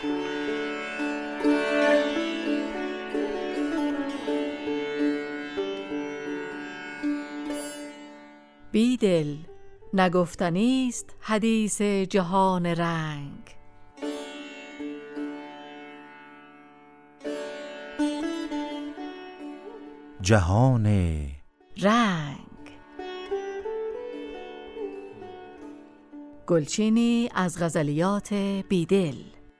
بیدل نگفتنیست حدیث جهان رنگ. جهان رنگ. گلچینی از غزلیات بیدل.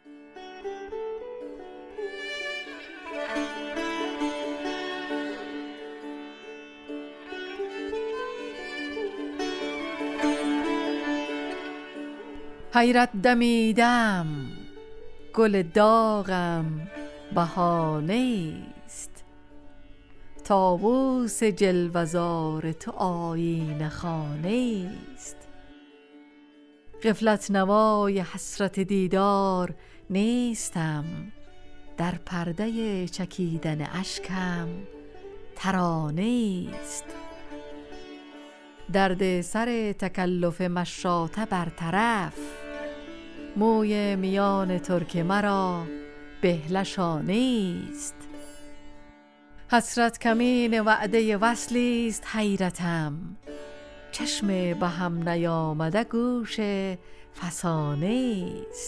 حیرت دمیدم، گل داغم بهانه‌ایست. طاووس جلوه‌زار تو آیینه خانه‌ایست. غفلت نوای حسرت دیدار نیستم، در پرده چکیدن اشکم ترانه‌ایست. درد سر تکلف مشاطه برطرف، موی میان ترک مرا بهلشانه‌ایست. حسرت کمین وعده وصلی است حیرتم، چشم به هم نیامده گوش فسانه‌ایست.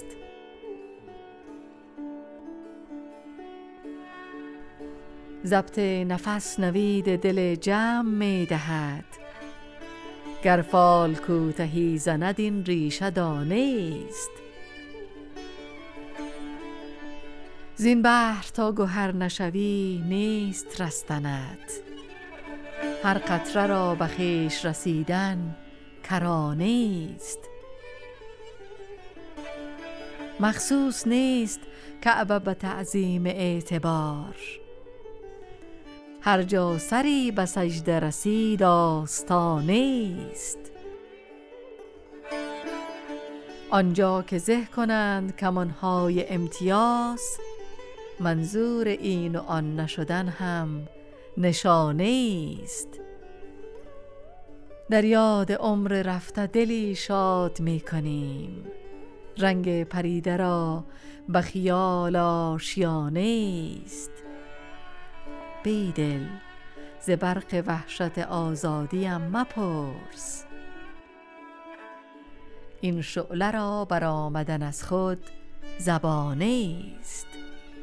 ضبط نفس نوید دل جمع می دهد، گر فال کوتهی زند این ریشه دانه‌ایست. زین بحر تا گوهر نشوی نیست رستنت، هر قطره را به خویش رسیدن کرانه‌ایست. مخصوص نیست کعبه به تعظیم اعتبار، هر جا سری به سجده رسید آستانه‌ایست. آنجا که زه کنند کمانهای امتیاز، منظور این و آن نشدن هم نشانه‌ایست. در یاد عمر رفته دلی شاد می کنیم، رنگ پریده را به خیال آشیانه‌ایست. بیدل ز برق وحشت آزادیم مپرس، این شعله را برآمدن از خود زبانه‌ایست.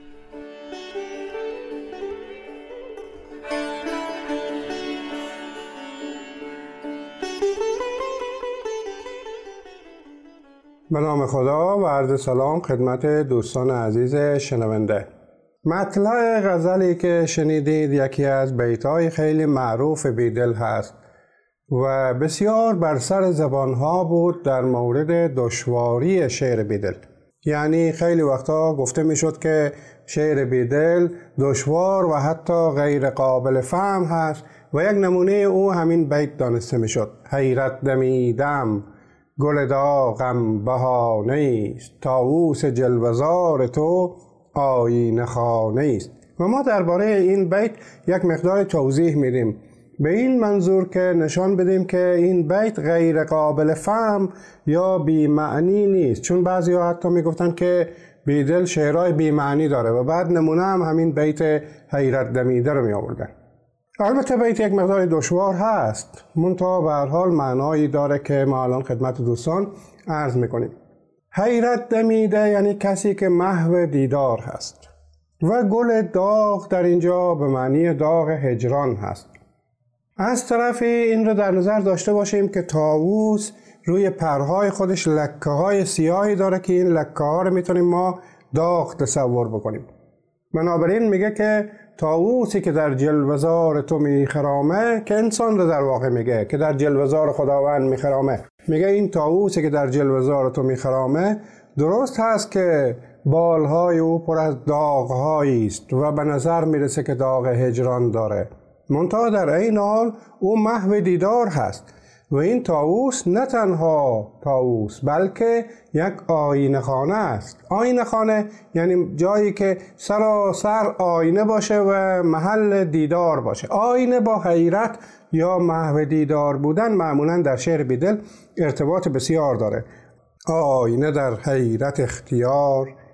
به نام خدا و عرض سلام خدمت دوستان عزیز شنونده. مطلع غزلی که شنیدید یکی از بیت‌های خیلی معروف بیدل هست و بسیار بر سر زبانها بود در مورد دشواری شعر بیدل. یعنی خیلی وقتا گفته میشد که شعر بیدل دشوار و حتی غیر قابل فهم هست و یک نمونه او همین بیت دانسته میشد: حیرت دمیدم، گل داغم بهانه‌ایست. طاووس جلوه‌زار تو آیینه خانه‌ایست. و ما درباره این بیت یک مقدار توضیح میدیم، به این منظور که نشان بدیم که این بیت غیر قابل فهم یا بی معنی نیست، چون بعضی ها حتی میگفتن که بیدل شعرهای بی معنی داره و بعد نمونه هم همین بیت حیرت دمیده رو می آوردن. البته بیت یک مقدار دشوار هست، منتها به هر حال معنایی داره که ما الان خدمت دوستان عرض میکنیم. حیرت دمیده یعنی کسی که محو دیدار هست و گل داغ در اینجا به معنی داغ هجران هست. از طرفی این رو در نظر داشته باشیم که طاووس روی پرهای خودش لکه های سیاهی داره که این لکه ها رو میتونیم ما داغ تصور بکنیم. بنابراین میگه که طاووسی که در جلوه‌زار تو میخرامه، که انسان رو در واقع میگه که در جلوه‌زار خداوند میخرامه، میگه این طاووسی که در جلوه‌زار تو میخرامه درست هست که بالهای او پر از داغ‌هایی است و به نظر میرسه که داغ هجران داره، منتها در این حال او محو دیدار هست. و این طاووس نه تنها طاووس بلکه یک آینه خانه است. آینه خانه یعنی جایی که سراسر آینه باشه و محل دیدار باشه. آینه با حیرت یا محو دیدار بودن معمولا در شعر بیدل ارتباط بسیار داره. آینه در حیرت اختیار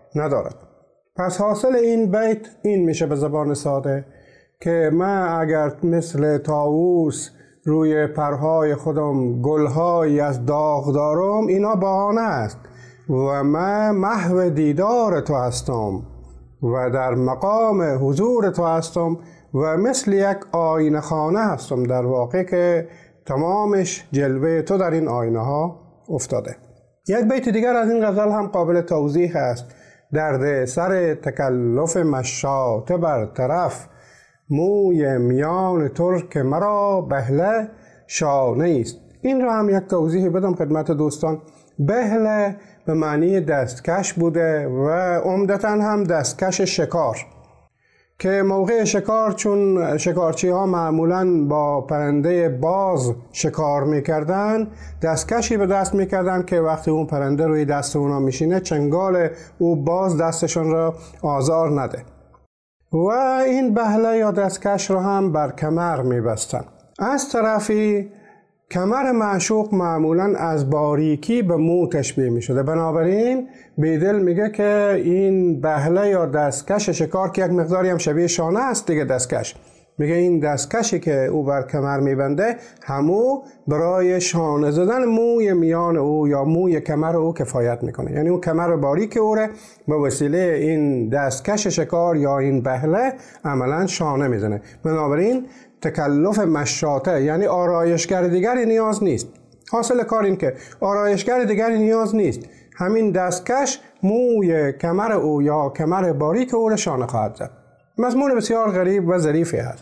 ندارد. پس حاصل این بیت این میشه به زبان ساده که من اگر مثل طاووس روی پرهای خودم گلهایی از داغ دارم، اینا بهانه است و من محو دیدار تو هستم و در مقام حضور تو هستم و مثل یک آینه خانه هستم در واقع که تمامش جلوه تو در این آینه ها افتاده. یک بیت دیگر از این غزل هم قابل توضیح است: درد سر تکلف مشاطه بر طرف، موی میان ترک مرا بهله شانه است. این را هم یک توضیح بدم خدمت دوستان. بهله به معنی دستکش بوده و عمدتاً هم دستکش شکار، که موقع شکار چون شکارچی ها معمولاً با پرنده باز شکار میکردن، دستکشی به دست میکردن که وقتی اون پرنده روی دست اونا میشینه چنگال او باز دستشون را آزار نده. و این بهله یا دستکش را هم بر کمر میبستن. از طرفی کمر معشوق معمولاً از باریکی به مو تشبیه می شده. بنابراین بیدل میگه که این بهله یا دستکش شکار که یک مقداری هم شبیه شانه است دیگه دستکش، میگه این دستکشی که او بر کمر میبنده همو برای شانه زدن موی میان او یا موی کمر او کفایت میکنه. یعنی اون کمر باریک او را به وسیله این دستکش شکار یا این بهله عملا شانه میزنه. بنابراین تکلف مشاطه یعنی آرایشگر دیگری نیاز نیست. حاصل کار این که آرایشگر دیگری نیاز نیست، همین دستکش موی کمر او یا کمر باریک او را شانه خواهد زد. مضمون بسیار غریب و ظریفی است.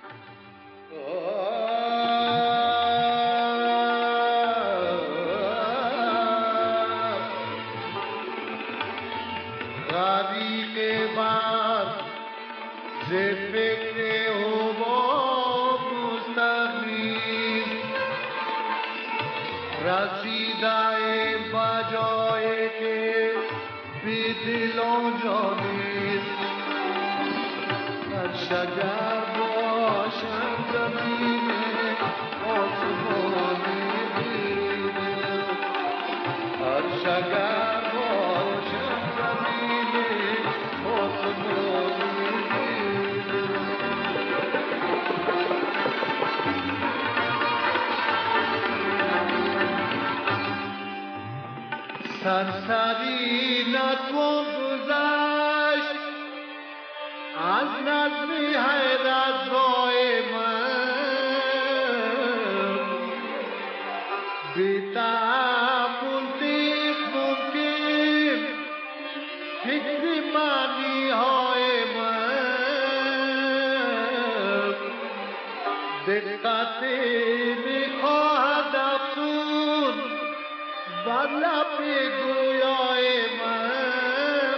سرسری نتوان گذشت از نظمی حیرت من، بی تعمل نیست ممکن فکر معنی های من، دقتی میخواهد افسون بر لب گویای من،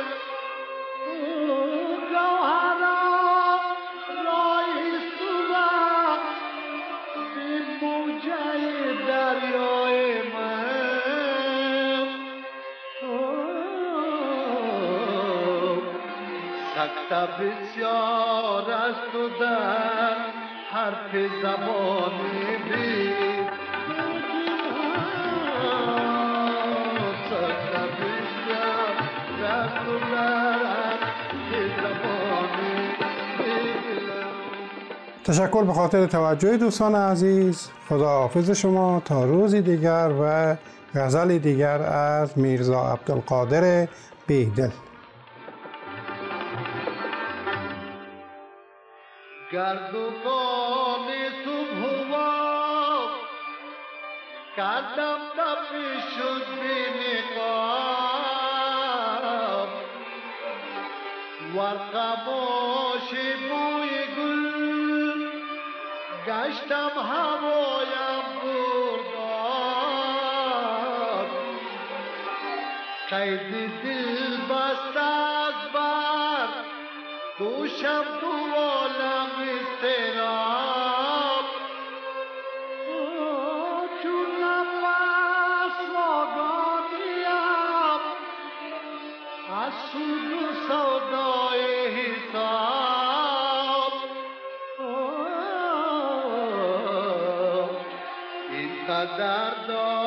گوهرا رایست و به موجه دریای من، سکته بسیار است و در حرف زبانی بی تشکر به خاطر توجه دوستان عزیز. خداحافظ شما تا روزی دیگر و غزلی دیگر از میرزا عبدالقادر بیدل. گردگان صبح و بام قدم تپی شد بی نقاب، ورقماش بوی گل گشتم هوایم برداد، قید دل بست از بر دوشم تو عالم استراب، چون نفس واگانیم از سود و سودای حساب، این قدر دار